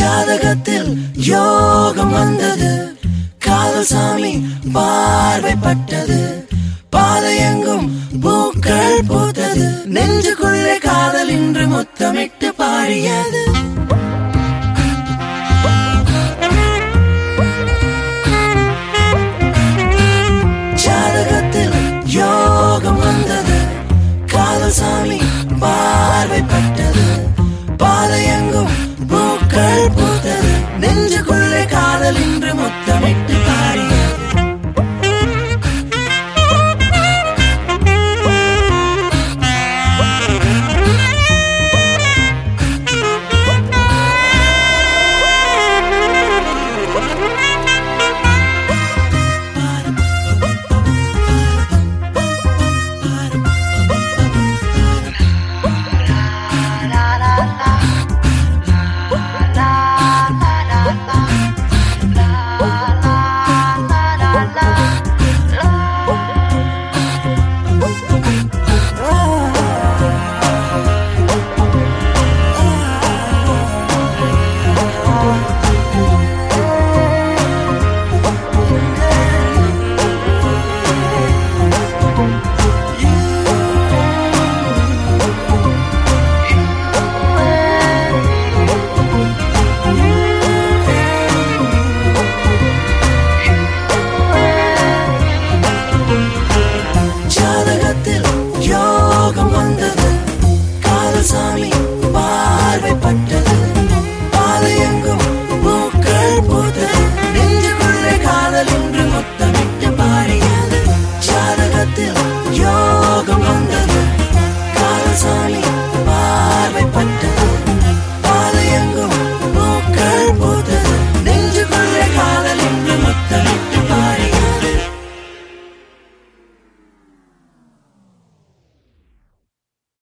ஜாதகத்தில் யோகம் வந்தது, காதல் சாமி பார்வைப்பட்டது, பாதையெங்கும் பூக்கள் பூத்தது, நெஞ்சுக்குள்ளே காதல் இன்று முத்தமிட்டு பாடியது. ஜாதகத்தில் யோகம் வந்தது, காதல் சாமி பார்வைப்பட்டது, பாதையெங்கும் பூக்கள் பூத்தது, நெஞ்சுக்குள்ளே காதல் இன்று முத்தமிட்டு